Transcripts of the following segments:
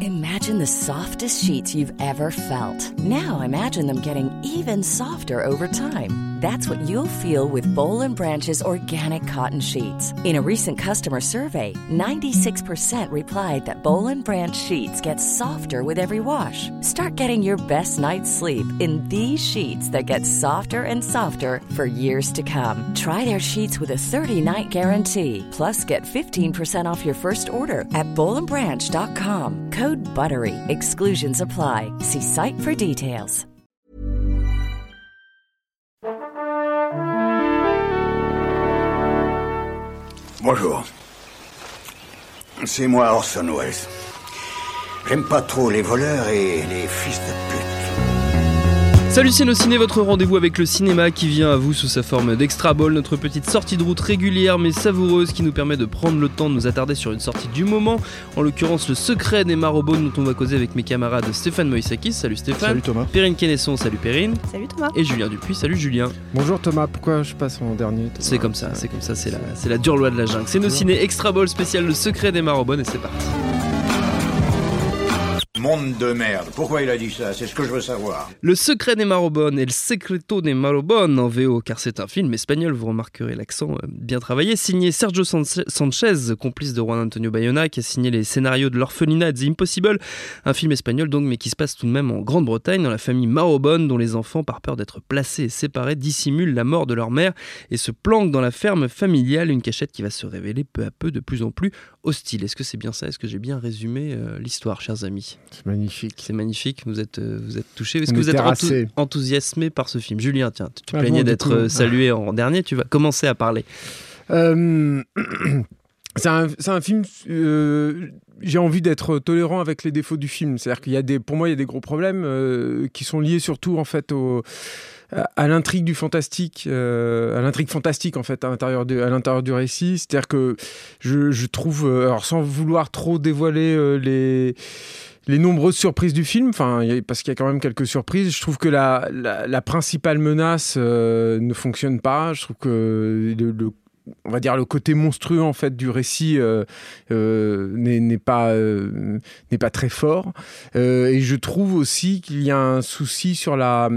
Imagine the softest sheets you've ever felt. Now imagine them getting even softer over time. That's what you'll feel with Boll & Branch's organic cotton sheets. In a recent customer survey, 96% replied that Boll & Branch sheets get softer with every wash. Start getting your best night's sleep in these sheets that get softer and softer for years to come. Try their sheets with a 30-night guarantee. Plus, get 15% off your first order at bollandbranch.com. Code BUTTERY. Exclusions apply. See site for details. Bonjour. C'est moi Orson Welles. J'aime pas trop les voleurs et les fils de pute. Salut Ciné, votre rendez-vous avec le cinéma qui vient à vous sous sa forme d'Extra Ball, notre petite sortie de route régulière mais savoureuse qui nous permet de prendre le temps de nous attarder sur une sortie du moment, en l'occurrence Le Secret des Marrowbone dont on va causer avec mes camarades Stéphane Moïsakis, salut Stéphane. Salut Thomas. Perrine Kennesson, salut Perrine. Salut Thomas. Et Julien Dupuis, salut Julien. Bonjour Thomas, pourquoi je passe en dernier Thomas? C'est comme ça, c'est la dure loi de la jungle. C'est nos ciné Extra Ball spécial Le Secret des Marrowbone et c'est parti. Monde de merde. Pourquoi il a dit ça? C'est ce que je veux savoir. Le Secret des Marrowbone et Le Secreto des Marrowbone en VO, car c'est un film espagnol, vous remarquerez l'accent bien travaillé, signé Sergio Sanchez, complice de Juan Antonio Bayona, qui a signé les scénarios de L'Orphelinat et The Impossible, un film espagnol donc, mais qui se passe tout de même en Grande-Bretagne, dans la famille Marrowbone, dont les enfants, par peur d'être placés et séparés, dissimulent la mort de leur mère et se planquent dans la ferme familiale, une cachette qui va se révéler peu à peu de plus en plus hostile. Est-ce que c'est bien ça? Est-ce que j'ai bien résumé l'histoire, chers amis? C'est magnifique. C'est magnifique, vous êtes touchés. Est-ce que vous êtes enthousiasmé par ce film? Julien, tiens, tu plaignais d'être salué en dernier, tu vas commencer à parler. C'est un film, j'ai envie d'être tolérant avec les défauts du film. C'est-à-dire qu'il y a pour moi, il y a des gros problèmes qui sont liés surtout en fait à l'intrigue du fantastique, à l'intrigue fantastique en fait à l'intérieur du récit. C'est-à-dire que je trouve, alors sans vouloir trop dévoiler les nombreuses surprises du film, parce qu'il y a quand même quelques surprises, je trouve que la principale menace ne fonctionne pas. Je trouve que on va dire le côté monstrueux en fait du récit n'est pas très fort. Et je trouve aussi qu'il y a un souci sur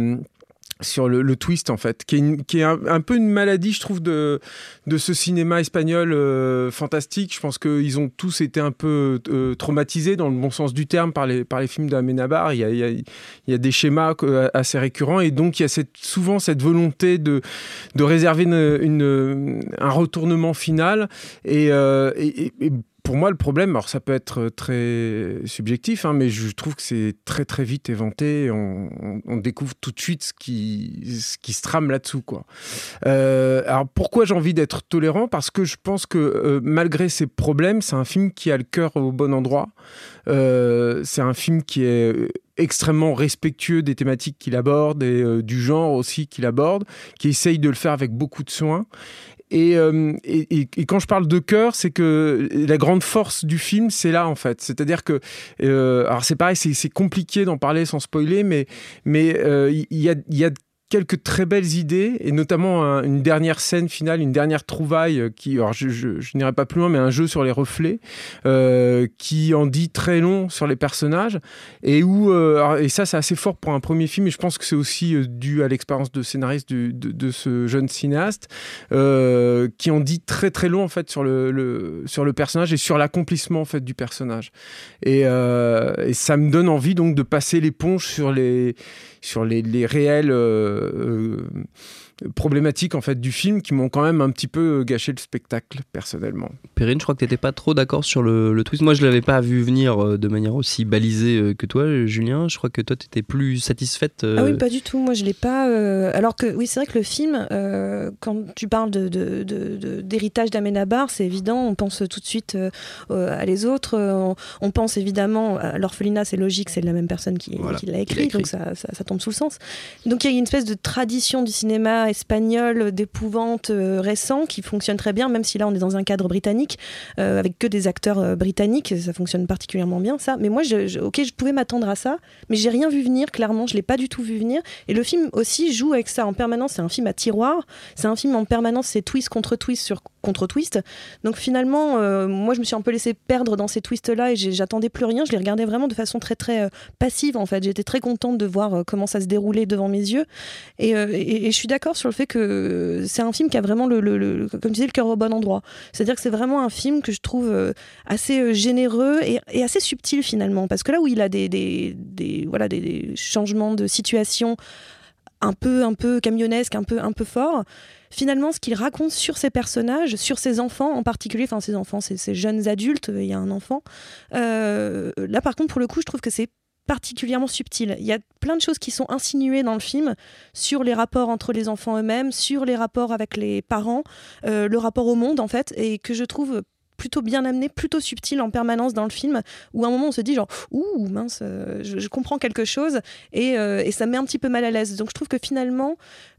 le twist en fait, qui est un peu une maladie, je trouve, de ce cinéma espagnol fantastique. Je pense qu'ils ont tous été un peu traumatisés dans le bon sens du terme par les films d'Amenábar. Il y a des schémas assez récurrents et donc il y a souvent cette volonté de réserver un retournement final et pour moi, le problème, alors ça peut être très subjectif, mais je trouve que c'est très très vite éventé. On découvre tout de suite ce qui se trame là-dessous, quoi. Alors pourquoi j'ai envie d'être tolérant? Parce que je pense que malgré ses problèmes, c'est un film qui a le cœur au bon endroit. C'est un film qui est extrêmement respectueux des thématiques qu'il aborde et du genre aussi qu'il aborde, qui essaye de le faire avec beaucoup de soin. Et quand je parle de cœur, c'est que la grande force du film, c'est là en fait. C'est-à-dire que, alors c'est pareil, c'est compliqué d'en parler sans spoiler, mais il y a quelques très belles idées, et notamment une dernière scène finale, une dernière trouvaille qui, alors je n'irai pas plus loin, mais un jeu sur les reflets qui en dit très long sur les personnages, et et ça c'est assez fort pour un premier film, et je pense que c'est aussi dû à l'expérience de scénariste de ce jeune cinéaste qui en dit très très long en fait sur le personnage et sur l'accomplissement en fait du personnage, et ça me donne envie donc de passer l'éponge sur les réels problématiques en fait du film qui m'ont quand même un petit peu gâché le spectacle personnellement. Perrine, je crois que t'étais pas trop d'accord sur le twist. Moi je l'avais pas vu venir de manière aussi balisée que toi, Julien. Je crois que toi t'étais plus satisfaite. Ah oui, pas du tout. Moi je l'ai pas. Alors que oui, c'est vrai que le film, quand tu parles d'héritage d'Amenábar, c'est évident. On pense tout de suite à les autres. On pense évidemment à L'Orphelinat, c'est logique, c'est la même personne qui l'a écrit, donc ça tombe sous le sens. Donc il y a une espèce de tradition du cinéma espagnol d'épouvante récent qui fonctionne très bien, même si là on est dans un cadre britannique avec que des acteurs britanniques, ça fonctionne particulièrement bien ça. Mais moi, je pouvais m'attendre à ça, mais j'ai rien vu venir. Clairement, je l'ai pas du tout vu venir. Et le film aussi joue avec ça en permanence. C'est un film à tiroir. C'est un film en permanence, c'est twist contre twist sur contre twist. Donc finalement, moi je me suis un peu laissée perdre dans ces twists-là et j'attendais plus rien. Je les regardais vraiment de façon très très passive en fait. J'étais très contente de voir comment ça se déroulait devant mes yeux. Et je suis d'accord sur le fait que c'est un film qui a vraiment comme tu disais, le cœur au bon endroit. C'est-à-dire que c'est vraiment un film que je trouve assez généreux et assez subtil finalement. Parce que là où il a des changements de situation un peu camionnesques, un peu forts, finalement, ce qu'il raconte sur ses personnages, sur ses enfants en particulier, enfin ses enfants, ces jeunes adultes, il y a un enfant. Là, par contre, pour le coup, je trouve que c'est particulièrement subtil. Il y a plein de choses qui sont insinuées dans le film sur les rapports entre les enfants eux-mêmes, sur les rapports avec les parents, le rapport au monde, en fait, et que je trouve plutôt bien amené, plutôt subtil en permanence dans le film, où à un moment on se dit genre ouh mince, je comprends quelque chose et ça me met un petit peu mal à l'aise. Donc je trouve que finalement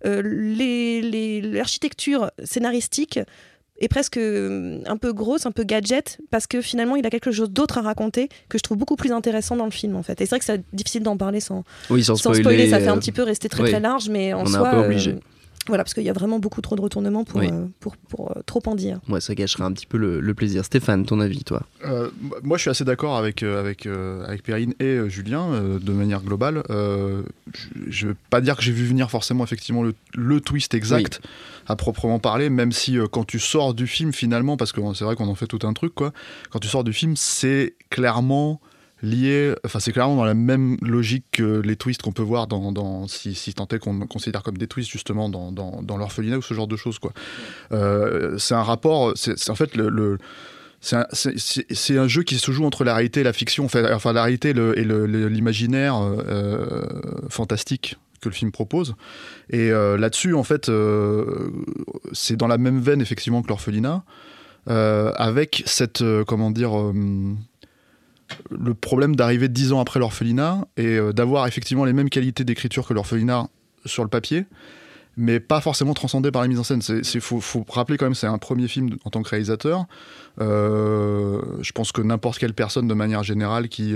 l'architecture scénaristique est presque un peu grosse, un peu gadget, parce que finalement il a quelque chose d'autre à raconter que je trouve beaucoup plus intéressant dans le film en fait. Et c'est vrai que c'est difficile d'en parler sans spoiler, ça fait un petit peu rester très très large, mais en soi on est un peu obligé. Voilà, parce qu'il y a vraiment beaucoup trop de retournements pour trop en dire. Ouais, ça gâcherait un petit peu le plaisir. Stéphane, ton avis, toi ? Moi, je suis assez d'accord avec Perrine et Julien, de manière globale. Je ne veux pas dire que j'ai vu venir forcément effectivement le twist exact, à proprement parler, même si quand tu sors du film, finalement, parce que c'est vrai qu'on en fait tout un truc, quoi, quand tu sors du film, c'est clairement lié, enfin c'est clairement dans la même logique que les twists qu'on peut voir si tant est qu'on considère comme des twists justement dans l'orphelinat ou ce genre de choses, quoi. C'est un rapport, c'est en fait c'est un jeu qui se joue entre la réalité et la fiction, enfin la réalité et l'imaginaire fantastique que le film propose. Et là-dessus, en fait, c'est dans la même veine effectivement que l'orphelinat, avec cette le problème d'arriver 10 ans après l'orphelinat et d'avoir effectivement les mêmes qualités d'écriture que l'orphelinat sur le papier, mais pas forcément transcendé par la mise en scène. Faut rappeler quand même, c'est un premier film en tant que réalisateur. Je pense que n'importe quelle personne de manière générale à qui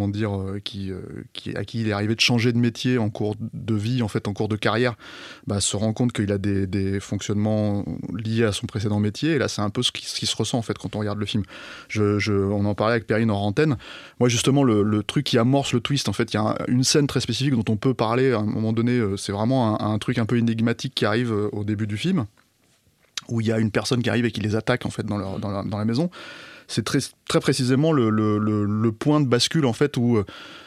il est arrivé de changer de métier en cours de vie, en fait en cours de carrière, se rend compte qu'il a des fonctionnements liés à son précédent métier. Et là, c'est un peu ce qui se ressent en fait quand on regarde le film. On en parlait avec Perrine hors antenne. Moi, justement, le truc qui amorce le twist, en fait, il y a une scène très spécifique dont on peut parler à un moment donné. C'est vraiment un truc un peu énigmatique qui arrive au début du film, où il y a une personne qui arrive et qui les attaque en fait dans la maison. C'est très, très précisément le point de bascule en fait où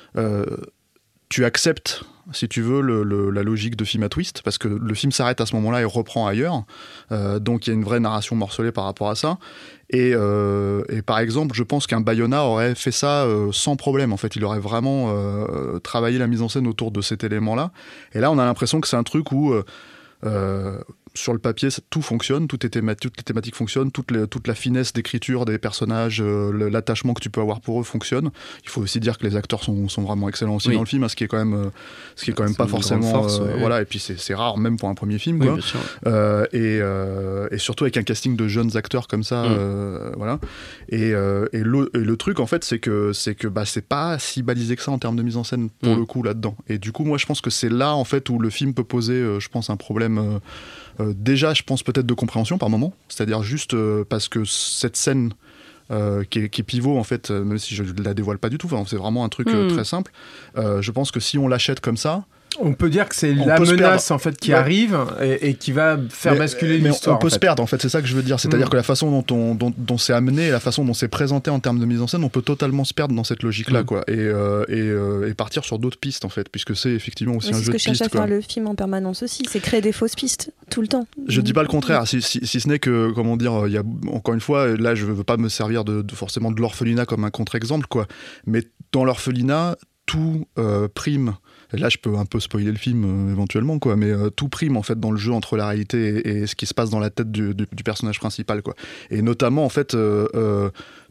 tu acceptes, si tu veux, la logique de film à twist, parce que le film s'arrête à ce moment-là et reprend ailleurs. Donc il y a une vraie narration morcelée par rapport à ça. Et par exemple, je pense qu'un Bayona aurait fait ça sans problème. En fait, il aurait vraiment travaillé la mise en scène autour de cet élément-là. Et là, on a l'impression que c'est un truc où sur le papier, tout fonctionne, toutes les thématiques fonctionnent, toute la finesse d'écriture des personnages, l'attachement que tu peux avoir pour eux fonctionne. Il faut aussi dire que les acteurs sont vraiment excellents aussi dans le film, ce qui est quand même pas forcément force, voilà. Et puis c'est rare même pour un premier film, quoi. Bien sûr. Et surtout avec un casting de jeunes acteurs comme ça, voilà. Et le truc en fait, c'est que c'est pas si balisé que ça en termes de mise en scène pour le coup là-dedans. Et du coup, moi je pense que c'est là en fait où le film peut poser, je pense, un problème. Déjà, je pense peut-être de compréhension par moment, c'est-à-dire juste parce que cette scène qui est pivot en fait, même si je la dévoile pas du tout, c'est vraiment un truc très simple. Je pense que si on l'achète comme ça, on peut dire que c'est la menace en fait qui arrive et qui va faire basculer l'histoire. On peut se perdre en fait, c'est ça que je veux dire. C'est-à-dire que la façon dont c'est amené, la façon dont c'est présenté en termes de mise en scène, on peut totalement se perdre dans cette logique-là, quoi. Et partir sur d'autres pistes en fait, puisque c'est effectivement aussi un jeu de pistes. C'est ce que cherche à faire le film en permanence aussi, c'est créer des fausses pistes tout le temps. Je dis pas le contraire, si ce n'est que, comment dire, il y a encore une fois, là je veux pas me servir forcément de l'orphelinat comme un contre-exemple, quoi. Mais dans l'orphelinat, tout prime. Et là, je peux un peu spoiler le film éventuellement, quoi, mais tout prime en fait dans le jeu entre la réalité et ce qui se passe dans la tête du personnage principal, quoi. Et notamment, en fait,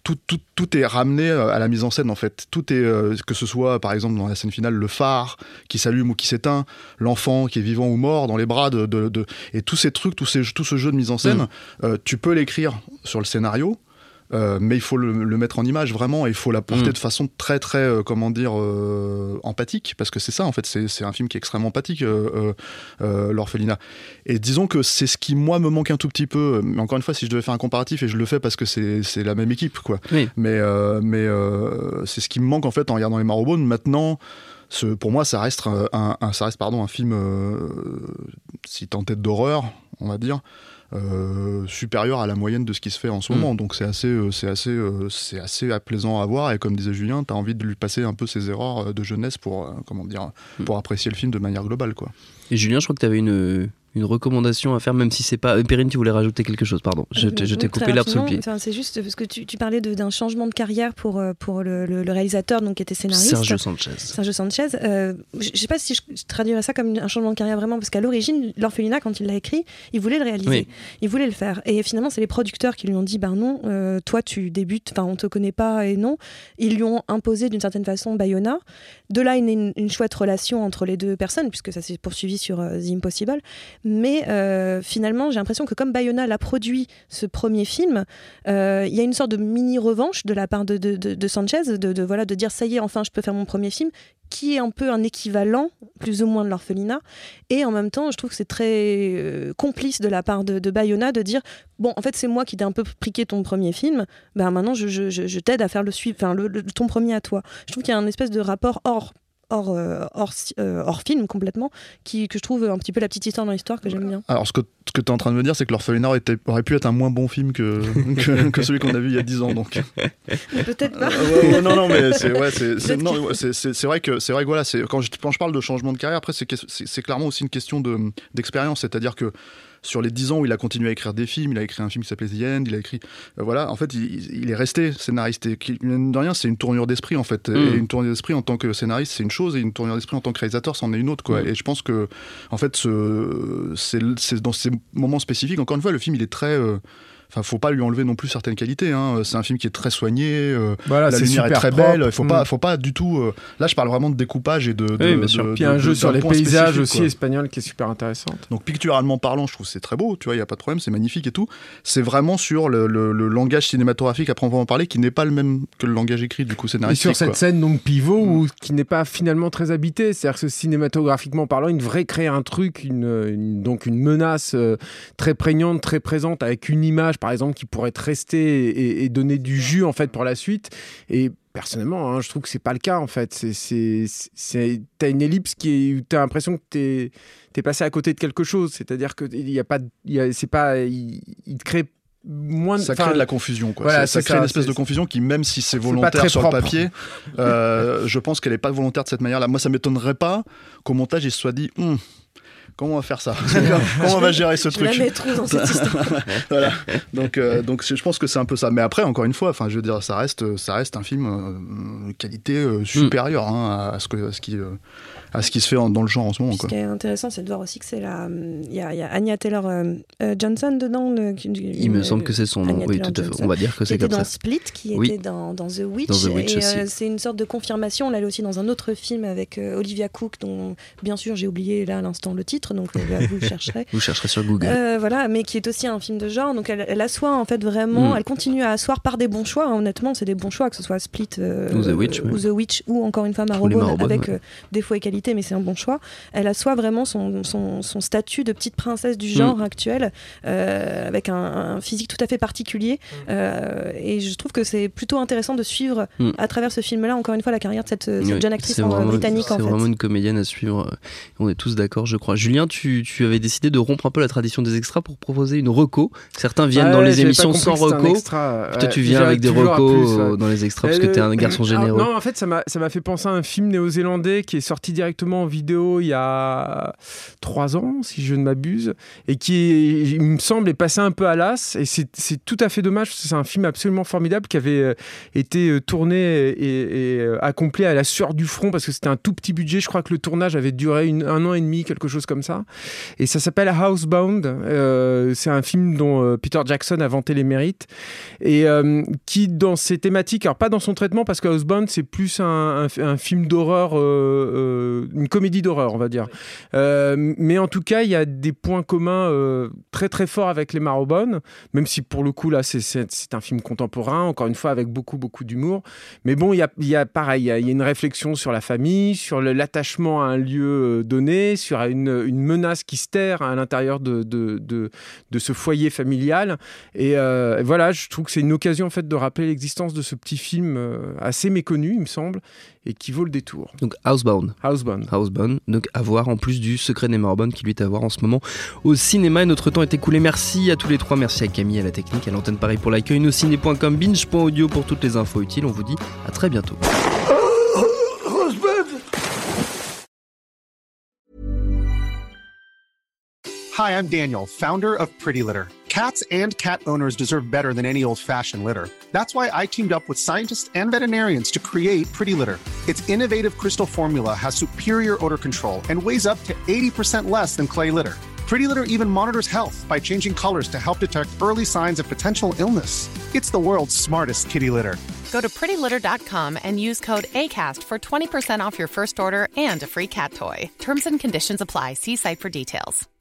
tout est ramené à la mise en scène en fait. Tout est que ce soit par exemple dans la scène finale le phare qui s'allume ou qui s'éteint, l'enfant qui est vivant ou mort dans les bras et tous ces trucs, tout ce jeu de mise en scène, tu peux l'écrire sur le scénario. Mais il faut le mettre en image vraiment, et il faut la porter de façon très très empathique, parce que c'est ça en fait, c'est un film qui est extrêmement empathique, l'orphelinat. Et disons que c'est ce qui moi me manque un tout petit peu, mais encore une fois si je devais faire un comparatif, et je le fais parce que c'est la même équipe quoi. Oui. Mais c'est ce qui me manque en fait en regardant les Marrowbone. Maintenant pour moi ça reste un film si tant est d'horreur on va dire, supérieur à la moyenne de ce qui se fait en ce moment. Donc c'est assez apaisant à voir, et comme disait Julien, t'as envie de lui passer un peu ses erreurs de jeunesse pour apprécier le film de manière globale quoi. Et Julien, je crois que tu avais une recommandation à faire, même si c'est pas... Perrine, tu voulais rajouter quelque chose, pardon. Je t'ai coupé l'herbe sous le pied. C'est juste parce que tu parlais d'un changement de carrière pour le réalisateur, donc, qui était scénariste. Sergio Sanchez. Je sais pas si je traduirais ça comme un changement de carrière vraiment, parce qu'à l'origine, l'orphelinat, quand il l'a écrit, il voulait le réaliser. Oui. Il voulait le faire. Et finalement, c'est les producteurs qui lui ont dit, non, toi tu débutes, on te connaît pas, et non. Ils lui ont imposé d'une certaine façon Bayona. De là, une chouette relation entre les deux personnes, puisque ça s'est poursuivi sur The Impossible. Mais finalement, j'ai l'impression que comme Bayona l'a produit ce premier film, il y a une sorte de mini-revanche de la part de Sanchez, de dire ça y est, enfin je peux faire mon premier film, qui est un peu un équivalent, plus ou moins, de l'orphelinat. Et en même temps, je trouve que c'est très complice de la part de Bayona de dire bon, en fait, c'est moi qui t'ai un peu priqué ton premier film, maintenant je t'aide à faire ton premier à toi. Je trouve qu'il y a un espèce de rapport hors film complètement, que je trouve un petit peu la petite histoire dans l'histoire que j'aime bien. Alors ce que tu es en train de me dire, c'est que l'orphelinat aurait pu être un moins bon film que celui qu'on a vu il y a 10 ans donc. Peut-être pas. Non mais c'est vrai que voilà, quand je parle de changement de carrière, après c'est clairement aussi une question d'expérience, c'est-à-dire que sur les 10 ans où il a continué à écrire des films, il a écrit un film qui s'appelait The End, il a écrit... en fait, il est resté scénariste. Et mine de rien, c'est une tournure d'esprit, en fait. Et une tournure d'esprit en tant que scénariste, c'est une chose, et une tournure d'esprit en tant que réalisateur, c'en est une autre, quoi. Et je pense que, en fait, c'est dans ces moments spécifiques, encore une fois, le film, il est très... faut pas lui enlever non plus certaines qualités, hein. C'est un film qui est très soigné, la lumière est très propre. belle, faut pas du tout... Là, je parle vraiment de découpage et de puis un jeu sur les paysages aussi espagnols qui est super intéressant. Donc picturalement parlant, je trouve que c'est très beau, tu vois, il y a pas de problème, c'est magnifique et tout. C'est vraiment sur le langage cinématographique, après on va en parler, qui n'est pas le même que le langage écrit, du coup, scénaristique. Et sur cette scène donc pivot, qui n'est pas finalement très habitée, c'est-à-dire que cinématographiquement parlant, il devrait créer un truc, donc une menace très prégnante, très présente, avec une image par exemple qui pourrait être restée et donner du jus en fait pour la suite. Et personnellement, je trouve que c'est pas le cas en fait. T'as une ellipse où t'as l'impression que t'es passé à côté de quelque chose. C'est-à-dire que il crée moins de... Ça crée de la confusion, quoi. Voilà, ça crée une espèce de confusion qui, même si c'est volontaire sur le papier, je pense qu'elle est pas volontaire de cette manière-là. Moi, ça m'étonnerait pas qu'au montage il se soit dit comment on va faire ça? Comment on va gérer ce truc? Je la mets trop dans cette histoire. Voilà. Donc je pense que c'est un peu ça. Mais après, encore une fois, je veux dire, ça reste un film qualité supérieure à ce qui se fait dans le genre en ce moment. Ce qui est intéressant, c'est de voir aussi que il y a Anya Taylor-Johnson dedans. Il me semble que c'est son nom. Oui, tout à fait. On va dire que c'est comme ça. Qui était dans Split, qui était dans The Witch. Et c'est une sorte de confirmation. On l'a aussi dans un autre film avec Olivia Cook, dont bien sûr j'ai oublié là à l'instant le titre. Donc vous le chercherez. Vous chercherez sur Google. Voilà, mais qui est aussi un film de genre. Donc elle assoit en fait vraiment, elle continue à asseoir par des bons choix. Honnêtement, c'est des bons choix, que ce soit Split ou The Witch, ou encore une fois Marrowbone, avec défauts et qualités, mais c'est un bon choix. Elle assoit vraiment son statut de petite princesse du genre actuel, avec un physique tout à fait particulier. Et je trouve que c'est plutôt intéressant de suivre à travers ce film-là, encore une fois, la carrière de cette jeune actrice britannique. C'est vraiment une comédienne à suivre. On est tous d'accord, je crois. Julien, tu avais décidé de rompre un peu la tradition des extras pour proposer une reco. Certains viennent dans les émissions sans reco. Toi, tu viens avec des recos dans les extras parce que t'es un garçon généreux. Non, en fait, ça m'a fait penser à un film néo-zélandais qui est sorti directement en vidéo il y a 3 ans, si je ne m'abuse, et qui, il me semble, est passé un peu à l'as. Et c'est tout à fait dommage, parce que c'est un film absolument formidable qui avait été tourné et accompli à la sueur du front, parce que c'était un tout petit budget. Je crois que le tournage avait duré 1 an et demi, quelque quelque chose comme ça. Et ça s'appelle Housebound. C'est un film dont Peter Jackson a vanté les mérites et qui, dans ses thématiques, alors pas dans son traitement, parce que Housebound, c'est plus un film d'horreur, une comédie d'horreur, on va dire. Mais en tout cas, il y a des points communs très très forts avec Les Marrowbone, même si pour le coup, là, c'est un film contemporain, encore une fois, avec beaucoup d'humour. Mais bon, il y a pareil, il y a une réflexion sur la famille, sur l'attachement à un lieu donné, sur une menace qui se terre à l'intérieur de ce foyer familial. Et voilà, je trouve que c'est une occasion en fait de rappeler l'existence de ce petit film assez méconnu, il me semble, et qui vaut le détour. Donc Housebound, donc à voir en plus du Secret des Marrowbone qui lui est à voir en ce moment au cinéma. Et notre temps est écoulé. Merci à tous les trois, merci à Camille à la technique, à l'antenne Paris pour l'accueil, nosciné.com, binge.audio pour toutes les infos utiles. On vous dit à très bientôt. Hi, I'm Daniel, founder of Pretty Litter. Cats and cat owners deserve better than any old-fashioned litter. That's why I teamed up with scientists and veterinarians to create Pretty Litter. Its innovative crystal formula has superior odor control and weighs up to 80% less than clay litter. Pretty Litter even monitors health by changing colors to help detect early signs of potential illness. It's the world's smartest kitty litter. Go to prettylitter.com and use code ACAST for 20% off your first order and a free cat toy. Terms and conditions apply. See site for details.